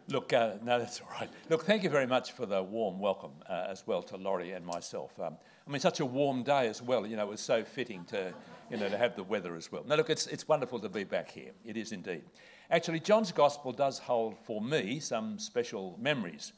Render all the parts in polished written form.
Look, no, that's all right. Look, thank you very much for the warm welcome as well to Laurie and myself. Such a warm day as well. You know, it was so fitting to, to have the weather as well. No, look, it's wonderful to be back here. It is indeed. Actually, John's Gospel does hold for me some special memories.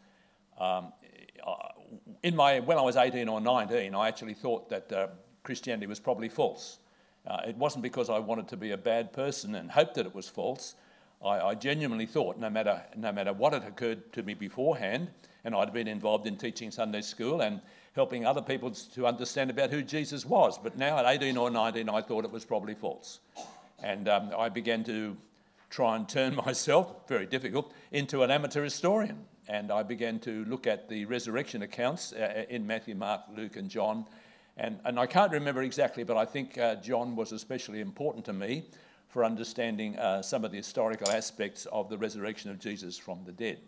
When I was 18 or 19, I actually thought that Christianity was probably false. It wasn't because I wanted to be a bad person and hoped that it was false. I genuinely thought, no matter what had occurred to me beforehand, and I'd been involved in teaching Sunday school and helping other people to understand about who Jesus was, but now at 18 or 19, I thought it was probably false. And I began to try and turn myself, very difficult, into an amateur historian. And I began to look at the resurrection accounts in Matthew, Mark, Luke and John. And I can't remember exactly, but I think John was especially important to me for understanding some of the historical aspects of the resurrection of Jesus from the dead.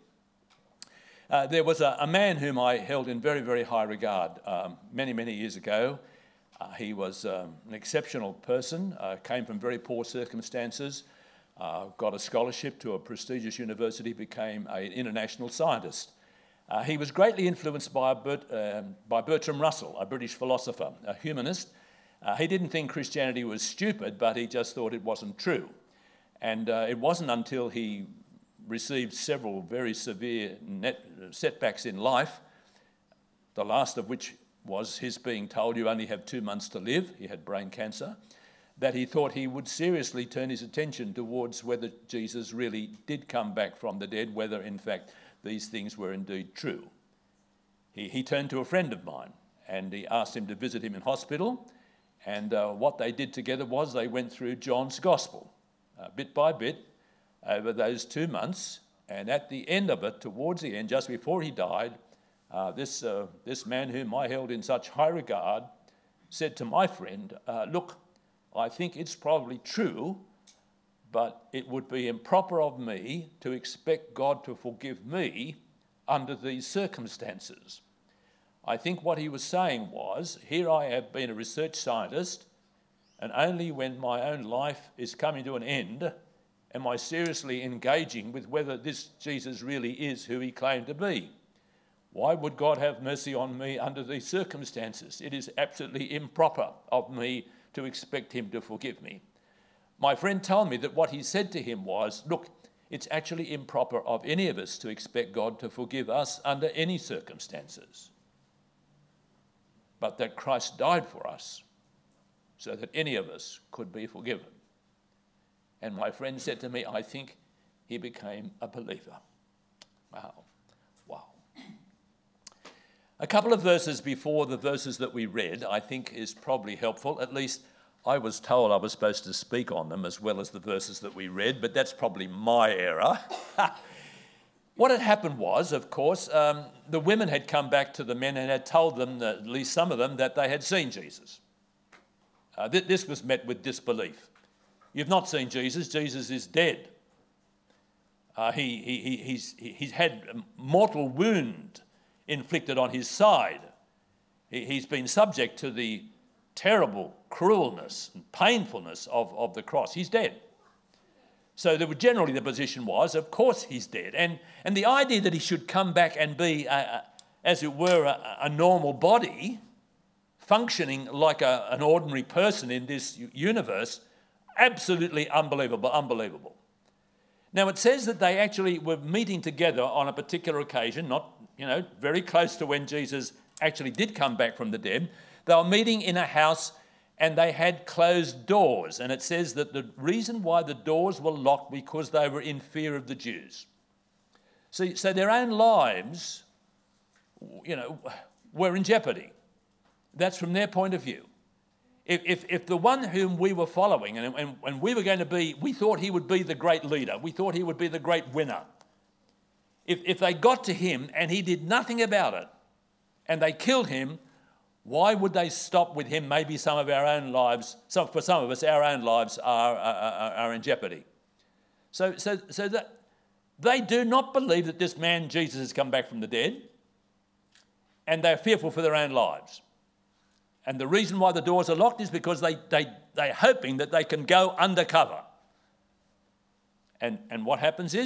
There was a man whom I held in very, very high regard many, many years ago. He was an exceptional person, came from very poor circumstances, got a scholarship to a prestigious university, became an international scientist. He was greatly influenced by Bertrand Russell, a British philosopher, a humanist. He didn't think Christianity was stupid, but he just thought it wasn't true. And it wasn't until he received several very severe setbacks in life, the last of which was his being told you only have 2 months to live, he had brain cancer, that he thought he would seriously turn his attention towards whether Jesus really did come back from the dead, whether in fact these things were indeed true. He turned to a friend of mine and he asked him to visit him in hospital. And what they did together was they went through John's Gospel, bit by bit, over those 2 months. And at the end of it, towards the end, just before he died, this man whom I held in such high regard said to my friend, look, I think it's probably true, but it would be improper of me to expect God to forgive me under these circumstances. I think what he was saying was, here I have been a research scientist, and only when my own life is coming to an end am I seriously engaging with whether this Jesus really is who he claimed to be. Why would God have mercy on me under these circumstances? It is absolutely improper of me to expect him to forgive me. My friend told me that what he said to him was, look, it's actually improper of any of us to expect God to forgive us under any circumstances, but that Christ died for us so that any of us could be forgiven. And my friend said to me, I think he became a believer. Wow. A couple of verses before the verses that we read, I think is probably helpful. At least I was told I was supposed to speak on them as well as the verses that we read, but that's probably my error. What had happened was, of course, the women had come back to the men and had told them, at least some of them, that they had seen Jesus. This was met with disbelief. You've not seen Jesus. Jesus is dead. He's had a mortal wound inflicted on his side. He's been subject to the terrible cruelness and painfulness of the cross. He's dead. So generally the position was, of course he's dead. And the idea that he should come back and be, as it were, a normal body, functioning like an ordinary person in this universe, absolutely unbelievable. Now it says that they actually were meeting together on a particular occasion, not, very close to when Jesus actually did come back from the dead. They were meeting in a house and they had closed doors. And it says that the reason why the doors were locked because they were in fear of the Jews. So their own lives, were in jeopardy. That's from their point of view. If the one whom we were following and we were going to be, we thought he would be the great leader. We thought he would be the great winner. If they got to him and he did nothing about it and they killed him, why would they stop with him? Maybe some of our own lives, for some of us, our own lives are in jeopardy. So that they do not believe that this man, Jesus, has come back from the dead, and they're fearful for their own lives. And the reason why the doors are locked is because they're hoping that they can go undercover. And what happens is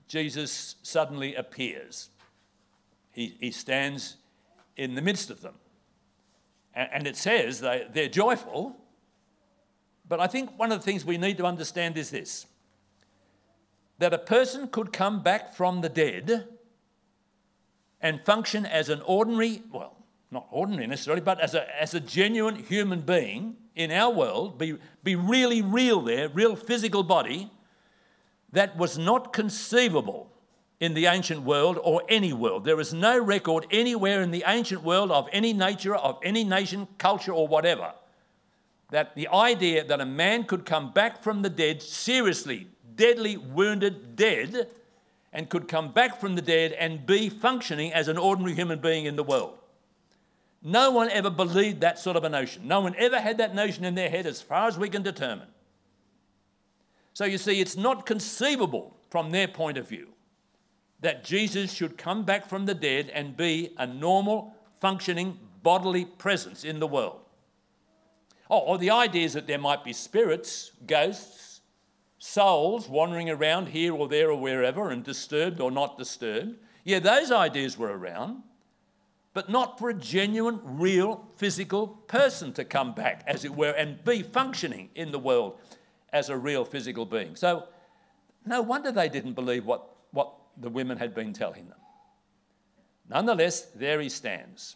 Jesus suddenly appears. He stands in the midst of them. And it says they're joyful. But I think one of the things we need to understand is this, that a person could come back from the dead and function as an ordinary, well, not ordinary necessarily, but as a genuine human being in our world, be really real there, real physical body, that was not conceivable in the ancient world or any world. There is no record anywhere in the ancient world of any nature, of any nation, culture or whatever, that the idea that a man could come back from the dead, seriously, deadly, wounded, dead, and could come back from the dead and be functioning as an ordinary human being in the world. No one ever believed that sort of a notion. No one ever had that notion in their head as far as we can determine. So you see, it's not conceivable from their point of view that Jesus should come back from the dead and be a normal, functioning, bodily presence in the world. Or the idea is that there might be spirits, ghosts, souls wandering around here or there or wherever and disturbed or not disturbed. Yeah, those ideas were around, but not for a genuine, real, physical person to come back, as it were, and be functioning in the world as a real physical being. So no wonder they didn't believe what the women had been telling them. Nonetheless, there he stands.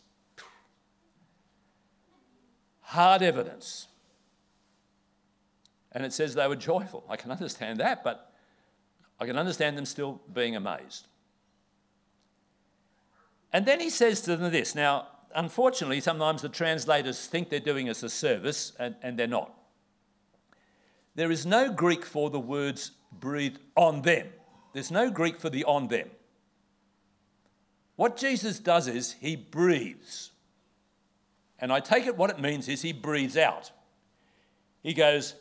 Hard evidence. And it says they were joyful. I can understand that, but I can understand them still being amazed. And then he says to them this. Now, unfortunately, sometimes the translators think they're doing us a service, and they're not. There is no Greek for the words breathed on them. There's no Greek for the on them. What Jesus does is he breathes. And I take it what it means is he breathes out. He goes,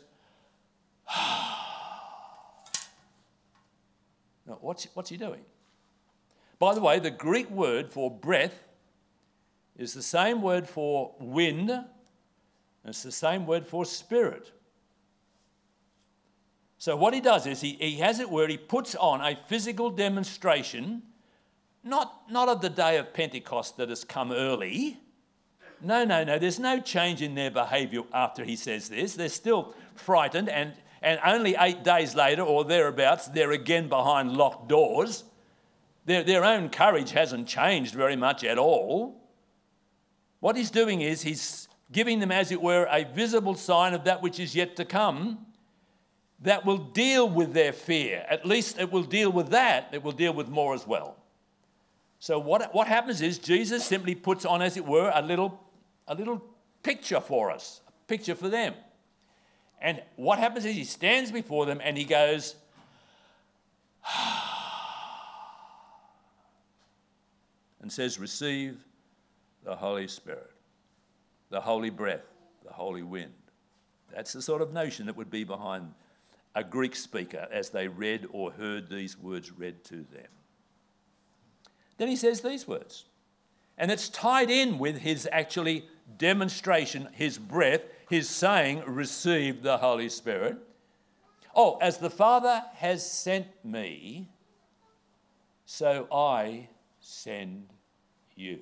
now, what's he doing? By the way, the Greek word for breath is the same word for wind, and it's the same word for spirit. So what he does is he has it where he puts on a physical demonstration, not of the day of Pentecost that has come early. No, there's no change in their behaviour after he says this. They're still frightened, and only 8 days later or thereabouts, they're again behind locked doors. Their own courage hasn't changed very much at all. What he's doing is he's giving them, as it were, a visible sign of that which is yet to come, that will deal with their fear. At least it will deal with that. It will deal with more as well. So what happens is Jesus simply puts on, as it were, a little picture for us, a picture for them. And what happens is he stands before them and he goes, and says, receive the Holy Spirit, the holy breath, the holy wind. That's the sort of notion that would be behind a Greek speaker as they read or heard these words read to them. Then he says these words, and it's tied in with his actually demonstration, his breath, his saying, receive the Holy Spirit. Oh, as the Father has sent me, so I send you.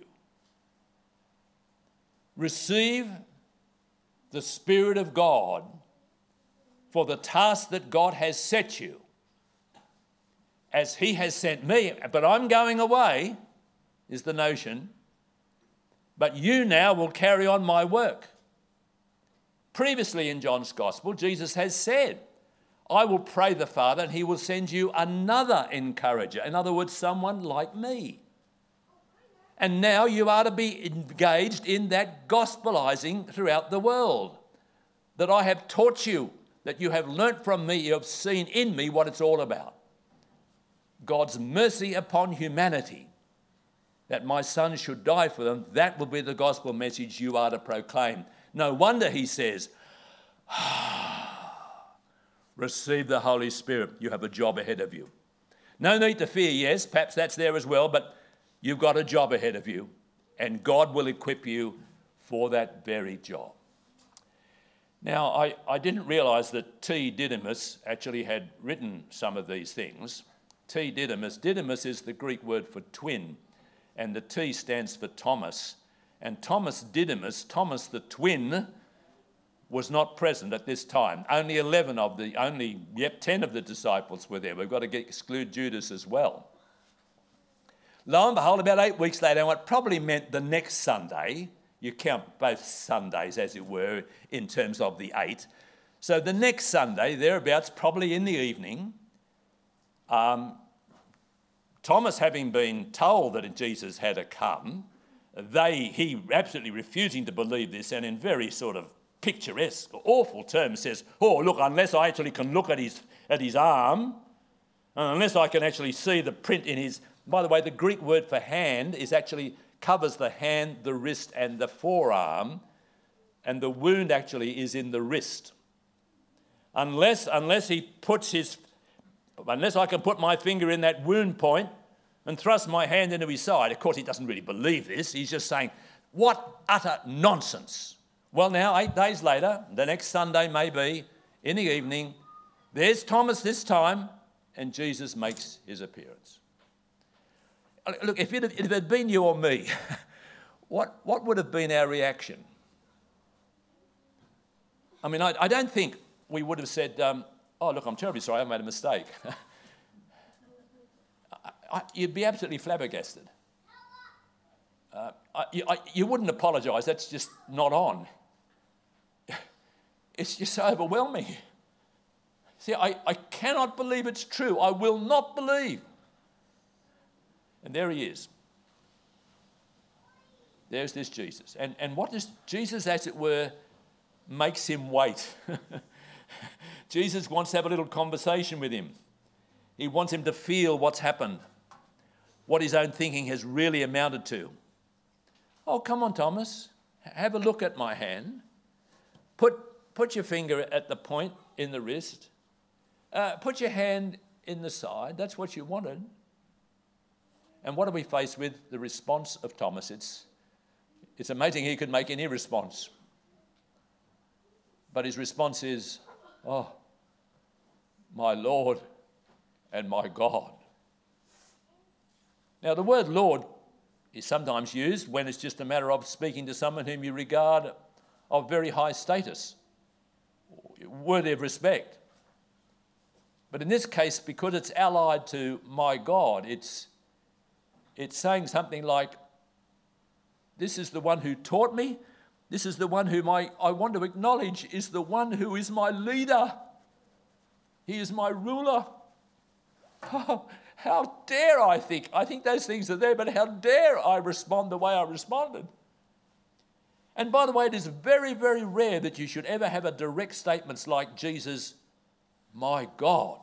Receive the Spirit of God for the task that God has set you. As he has sent me, but I'm going away, is the notion. But you now will carry on my work. Previously in John's Gospel, Jesus has said, I will pray the Father and he will send you another encourager. In other words, someone like me. And now you are to be engaged in that gospelizing throughout the world. That I have taught you, that you have learnt from me, you have seen in me what it's all about. God's mercy upon humanity, that my son should die for them, that will be the gospel message you are to proclaim. No wonder he says, receive the Holy Spirit. You have a job ahead of you. No need to fear, yes, perhaps that's there as well, but you've got a job ahead of you, and God will equip you for that very job. Now, I didn't realise that T. Didymus actually had written some of these things. T Didymus. Didymus is the Greek word for twin, and the T stands for Thomas. And Thomas Didymus, Thomas the twin, was not present at this time. Only 10 of the disciples were there. We've got to exclude Judas as well. Lo and behold, about 8 weeks later, what probably meant the next Sunday, you count both Sundays as it were in terms of the 8. So the next Sunday, thereabouts, probably in the evening, Thomas having been told that Jesus had to come, he absolutely refusing to believe this, and in very sort of picturesque, awful terms says, oh, look, unless I actually can look at his arm, and unless I can actually see the print in his... By the way, the Greek word for hand covers the hand, the wrist, and the forearm, and the wound actually is in the wrist. Unless I can put my finger in that wound point and thrust my hand into his side. Of course, he doesn't really believe this. He's just saying, what utter nonsense. Well, now, 8 days later, the next Sunday maybe, in the evening, there's Thomas this time, and Jesus makes his appearance. Look, if it had been you or me, what would have been our reaction? I mean, I don't think we would have said, oh, look, I'm terribly sorry, I made a mistake. You'd be absolutely flabbergasted. You wouldn't apologise, that's just not on. It's just so overwhelming. See, I cannot believe it's true. I will not believe. And there he is. There's this Jesus. And what does Jesus, as it were, makes him wait. Jesus wants to have a little conversation with him. He wants him to feel what's happened, what his own thinking has really amounted to. Oh, come on, Thomas. Have a look at my hand. Put your finger at the point in the wrist. Put your hand in the side. That's what you wanted. And what are we faced with? The response of Thomas. It's amazing he could make any response. But his response is, oh, my Lord and my God. Now, the word Lord is sometimes used when it's just a matter of speaking to someone whom you regard of very high status, worthy of respect. But in this case, because it's allied to my God, it's saying something like, this is the one who taught me. This is the one whom I want to acknowledge is the one who is my leader. He is my ruler. Oh, how dare I think? I think those things are there, but how dare I respond the way I responded? And by the way, it is very, very rare that you should ever have a direct statement like Jesus, my God.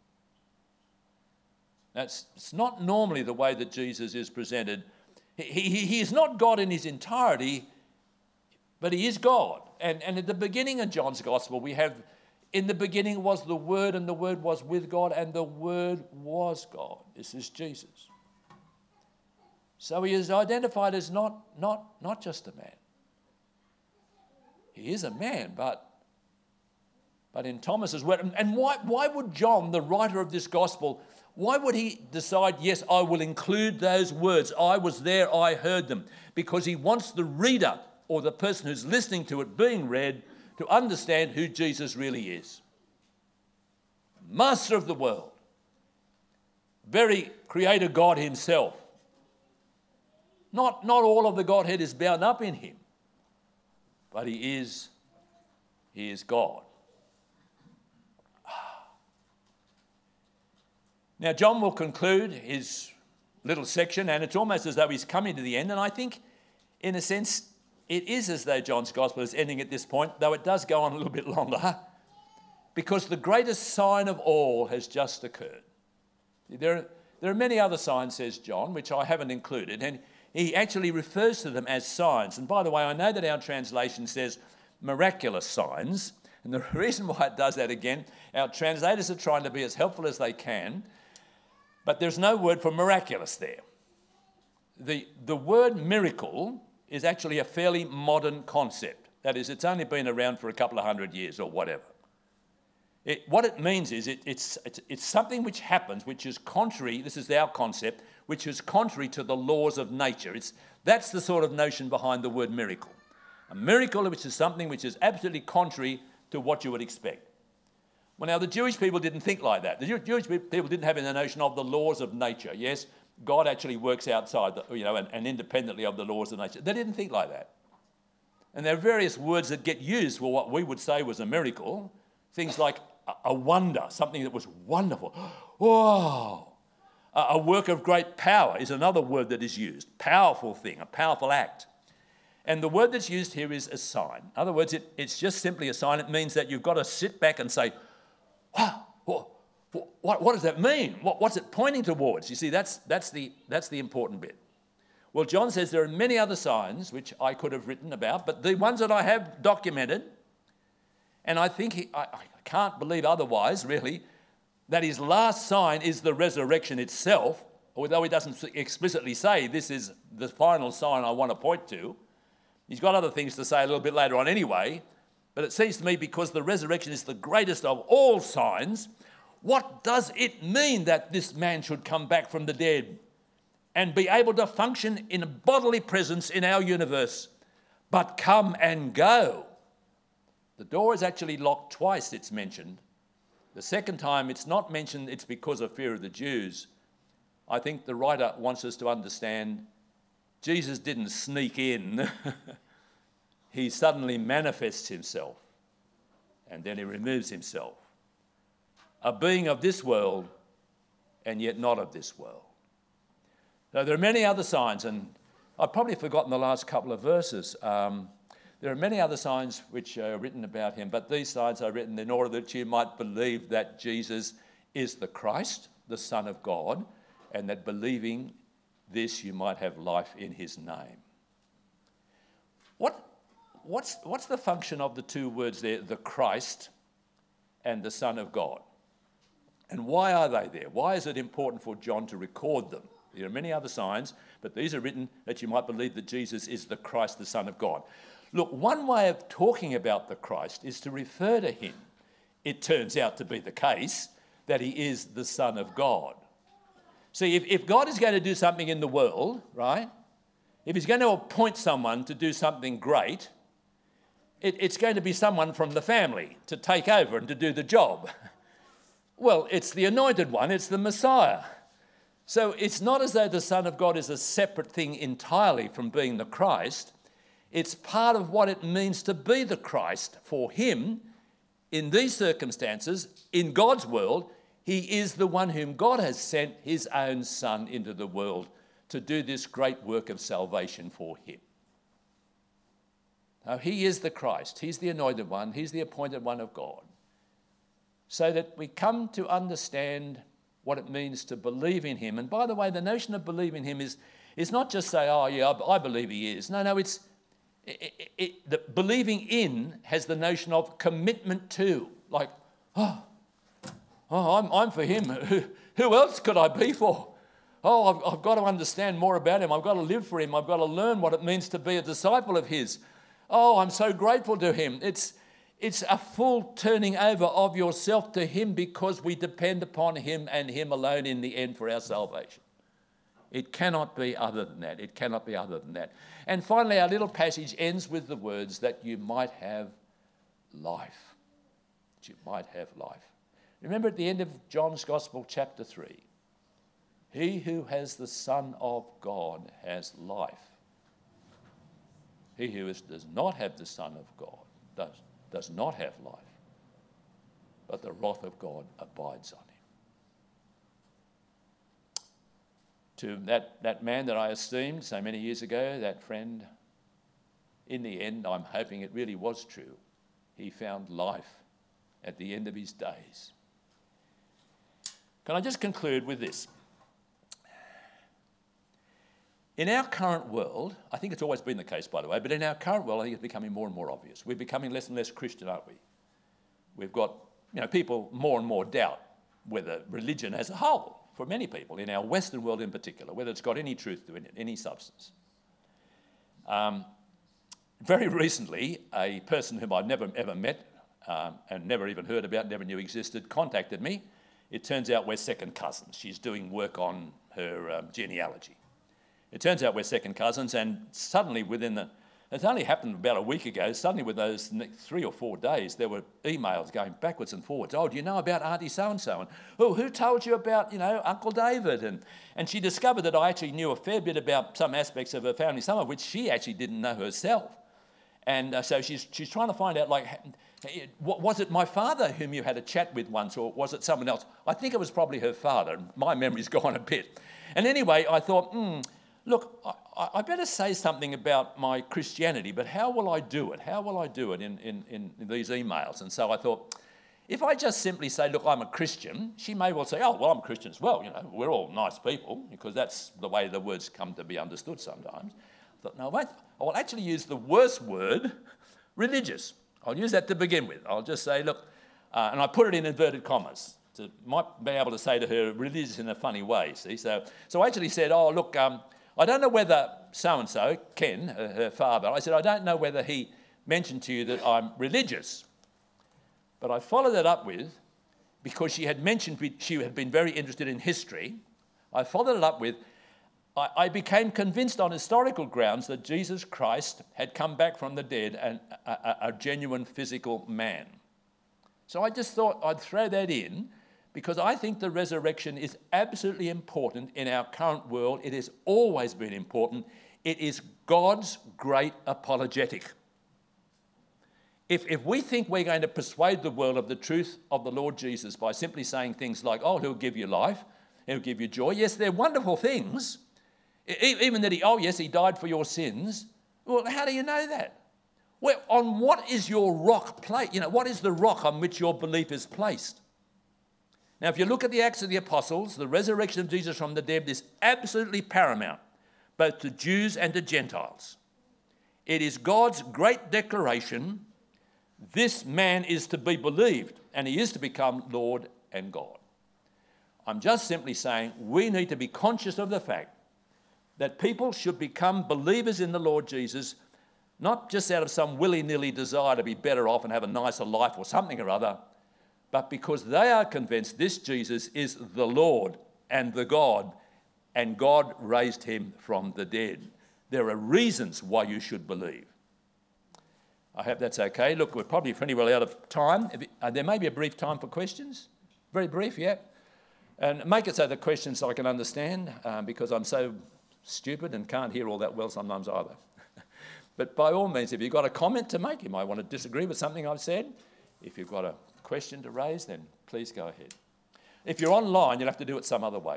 It's not normally the way that Jesus is presented. He is not God in his entirety, but he is God. And at the beginning of John's Gospel, we have, in the beginning was the Word, and the Word was with God, and the Word was God. This is Jesus. So he is identified as not just a man. He is a man, but in Thomas's word. And why would John, the writer of this Gospel, why would he decide, yes, I will include those words? I was there, I heard them. Because he wants the reader or the person who's listening to it being read to understand who Jesus really is. Master of the world. Very creator God himself. Not all of the Godhead is bound up in him. But he is God. Now, John will conclude his little section, and it's almost as though he's coming to the end. And I think, in a sense, it is as though John's Gospel is ending at this point, though it does go on a little bit longer, because the greatest sign of all has just occurred. There are many other signs, says John, which I haven't included, and he actually refers to them as signs. And by the way, I know that our translation says miraculous signs, and the reason why it does that again, our translators are trying to be as helpful as they can, but there's no word for miraculous there. The word miracle is actually a fairly modern concept. That is, it's only been around for a couple of 100 years or whatever. What it means is it's something which happens, which is contrary, this is our concept, which is contrary to the laws of nature. That's the sort of notion behind the word miracle. A miracle which is something which is absolutely contrary to what you would expect. Well, now, the Jewish people didn't think like that. The Jewish people didn't have the notion of the laws of nature. Yes, God actually works outside, and independently of the laws of nature. They didn't think like that. And there are various words that get used for what we would say was a miracle. Things like a wonder, something that was wonderful. Whoa! A work of great power is another word that is used. Powerful thing, a powerful act. And the word that's used here is a sign. In other words, it's just simply a sign. It means that you've got to sit back and say, wow, what does that mean? What's it pointing towards? You see, that's the important bit. Well, John says there are many other signs which I could have written about, but the ones that I have documented, and I think I can't believe otherwise, really, that his last sign is the resurrection itself, although he doesn't explicitly say this is the final sign I want to point to. He's got other things to say a little bit later on anyway, but it seems to me because the resurrection is the greatest of all signs, what does it mean that this man should come back from the dead and be able to function in a bodily presence in our universe, but come and go? The door is actually locked twice, it's mentioned. The second time it's not mentioned, it's because of fear of the Jews. I think the writer wants us to understand Jesus didn't sneak in. He suddenly manifests himself, and then he removes himself. A being of this world, and yet not of this world. Now, there are many other signs, and I've probably forgotten the last couple of verses. There are many other signs which are written about him, but these signs are written in order that you might believe that Jesus is the Christ, the Son of God, and that believing this you might have life in his name. What's the function of the two words there, the Christ and the Son of God? And why are they there? Why is it important for John to record them? There are many other signs, but these are written that you might believe that Jesus is the Christ, the Son of God. Look, one way of talking about the Christ is to refer to him. It turns out to be the case that he is the Son of God. See, if God is going to do something in the world, right, if he's going to appoint someone to do something great, it's going to be someone from the family to take over and to do the job. Well, it's the anointed one, it's the Messiah. So it's not as though the Son of God is a separate thing entirely from being the Christ. It's part of what it means to be the Christ for him in these circumstances, in God's world. He is the one whom God has sent his own Son into the world to do this great work of salvation for him. Now, he is the Christ. He's the anointed one. He's the appointed one of God. So that we come to understand what it means to believe in him. And by the way, the notion of believe in him is not just say, oh, yeah, I believe he is. No, the believing in has the notion of commitment to. Like, I'm for him. Who else could I be for? Oh, I've got to understand more about him. I've got to live for him. I've got to learn what it means to be a disciple of his. Oh, I'm so grateful to him. It's a full turning over of yourself to him because we depend upon him and him alone in the end for our salvation. It cannot be other than that. It cannot be other than that. And finally, our little passage ends with the words that you might have life. That you might have life. Remember at the end of John's Gospel, chapter 3, he who has the Son of God has life. He who does not have the Son of God does not have life, but the wrath of God abides on him. To that man that I esteemed so many years ago, that friend, in the end, I'm hoping it really was true. He found life at the end of his days. Can I just conclude with this? In our current world, I think it's always been the case, by the way, but in our current world, I think it's becoming more and more obvious. We're becoming less and less Christian, aren't we? We've got, people more and more doubt whether religion as a whole, for many people, in our Western world in particular, whether it's got any truth to it, any substance. Very recently, a person whom I've never ever met, and never even heard about, never knew existed, contacted me. It turns out we're second cousins. She's doing work on her genealogy. It turns out we're second cousins, and suddenly it's only happened about a week ago, suddenly with those 3 or 4 days, there were emails going backwards and forwards. Oh, do you know about Auntie so-and-so? And, oh, who told you about, Uncle David? And she discovered that I actually knew a fair bit about some aspects of her family, some of which she actually didn't know herself. And so she's trying to find out, was it my father whom you had a chat with once, or was it someone else? I think it was probably her father. My memory's gone a bit. And anyway, I thought, look, I better say something about my Christianity, but how will I do it? How will I do it in these emails? And so I thought, if I just simply say, look, I'm a Christian, she may well say, oh, well, I'm a Christian as well. We're all nice people, because that's the way the words come to be understood sometimes. I thought, no, wait, I will actually use the worst word, religious. I'll use that to begin with. I'll just say, look, and I put it in inverted commas. Might be able to say to her, religious in a funny way, see? So I actually said, oh, look, I don't know whether so-and-so, Ken, her father, I said, I don't know whether he mentioned to you that I'm religious. But I followed that up with, because she had mentioned she had been very interested in history, I followed it up with, I became convinced on historical grounds that Jesus Christ had come back from the dead and a genuine physical man. So I just thought I'd throw that in, because I think the resurrection is absolutely important in our current world. It has always been important. It is God's great apologetic. If we think we're going to persuade the world of the truth of the Lord Jesus by simply saying things like, oh, he'll give you life, he'll give you joy. Yes, they're wonderful things. Even that he died for your sins. Well, how do you know that? Well, on what is your rock placed? What is the rock on which your belief is placed? Now, if you look at the Acts of the Apostles, the resurrection of Jesus from the dead is absolutely paramount, both to Jews and to Gentiles. It is God's great declaration, this man is to be believed, and he is to become Lord and God. I'm just simply saying we need to be conscious of the fact that people should become believers in the Lord Jesus, not just out of some willy-nilly desire to be better off and have a nicer life or something or other, but because they are convinced this Jesus is the Lord and the God, and God raised him from the dead. There are reasons why you should believe. I hope that's okay. Look, we're probably pretty well out of time. There may be a brief time for questions. Very brief, yeah. And make it so the questions I can understand, because I'm so stupid and can't hear all that well sometimes either. But by all means, if you've got a comment to make, you might want to disagree with something I've said. If you've got a question to raise, then please go ahead. If you're online, you'll have to do it some other way.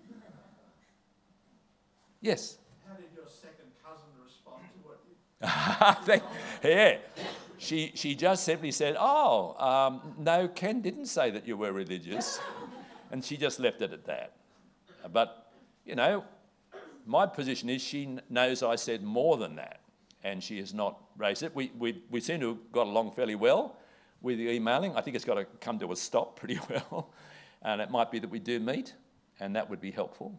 Yes? How did your second cousin respond to what you... Yeah. She just simply said, no, Ken didn't say that you were religious. And she just left it at that. But, my position is she knows I said more than that, and she has not raised it. We seem to have got along fairly well with the emailing. I think it's got to come to a stop pretty well, and it might be that we do meet, and that would be helpful.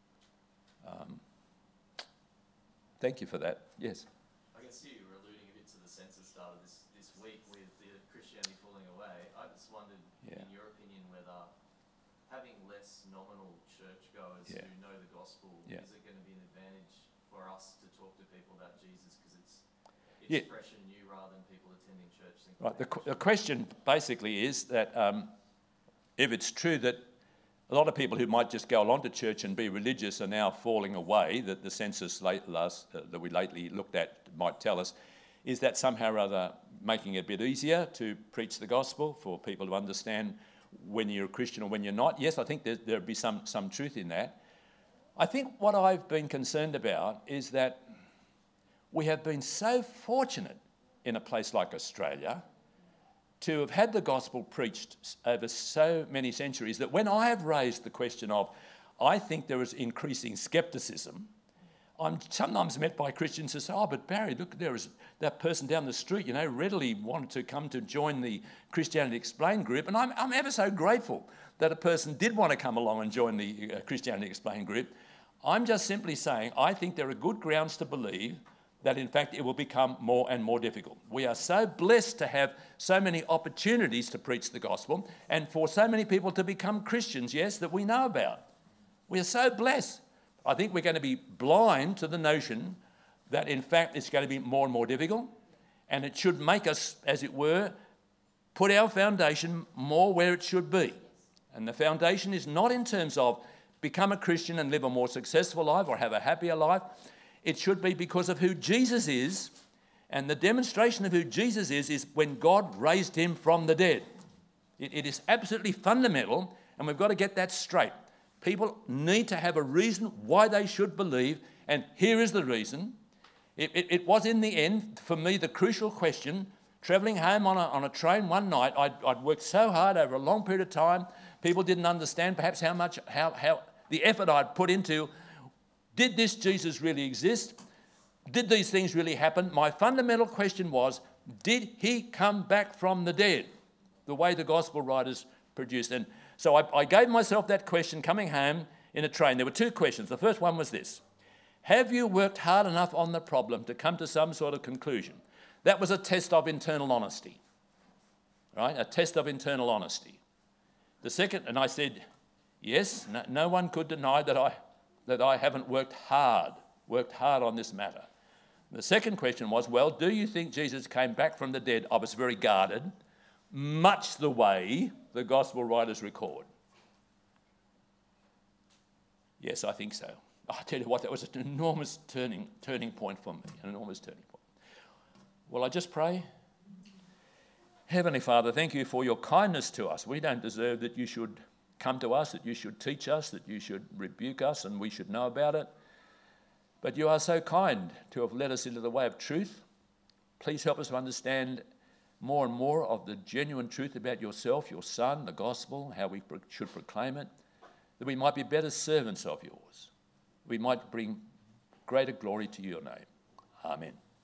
Thank you for that. Yes? I can see you were alluding a bit to the census data this week with the Christianity falling away. I just wondered, in your opinion, whether having less nominal churchgoers who know the gospel, is it going to be an advantage for us to talk to people about Jesus, because it's fresh and new rather than people attending church? Right. The question basically is that if it's true that a lot of people who might just go along to church and be religious are now falling away, that the census that we lately looked at might tell us, is that somehow or other making it a bit easier to preach the gospel for people to understand when you're a Christian or when you're not? Yes, I think there'd be some truth in that. I think what I've been concerned about is that we have been so fortunate in a place like Australia to have had the gospel preached over so many centuries that when I have raised the question of, I think there is increasing scepticism, I'm sometimes met by Christians who say, but Barry, look, there is that person down the street, readily wanted to come to join the Christianity Explained group. And I'm ever so grateful that a person did want to come along and join the Christianity Explained group. I'm just simply saying, I think there are good grounds to believe that in fact it will become more and more difficult. We are so blessed to have so many opportunities to preach the gospel and for so many people to become Christians, yes, that we know about. We are so blessed. I think we're going to be blind to the notion that in fact it's going to be more and more difficult, and it should make us, as it were, put our foundation more where it should be. And the foundation is not in terms of become a Christian and live a more successful life or have a happier life. It should be because of who Jesus is, and the demonstration of who Jesus is when God raised him from the dead. It is absolutely fundamental, and we've got to get that straight. People need to have a reason why they should believe, and here is the reason. It was in the end, for me, the crucial question. Travelling home on a train one night, I'd worked so hard over a long period of time. People didn't understand perhaps how the effort I'd put into, did this Jesus really exist? Did these things really happen? My fundamental question was, did he come back from the dead? The way the gospel writers produced. And so I gave myself that question coming home in a train. There were two questions. The first one was this: have you worked hard enough on the problem to come to some sort of conclusion? That was a test of internal honesty, right? A test of internal honesty. The second, and I said, yes, no one could deny that I haven't worked hard on this matter. The second question was, well, do you think Jesus came back from the dead? I was very guarded, much the way the gospel writers record. Yes, I think so. I tell you what, that was an enormous turning point for me, an enormous turning point. Well, I just pray. Heavenly Father, thank you for your kindness to us. We don't deserve that you should come to us, that you should teach us, that you should rebuke us, and we should know about it. But you are so kind to have led us into the way of truth. Please help us to understand more and more of the genuine truth about yourself, your Son, the gospel, how we should proclaim it, that we might be better servants of yours. We might bring greater glory to your name. Amen.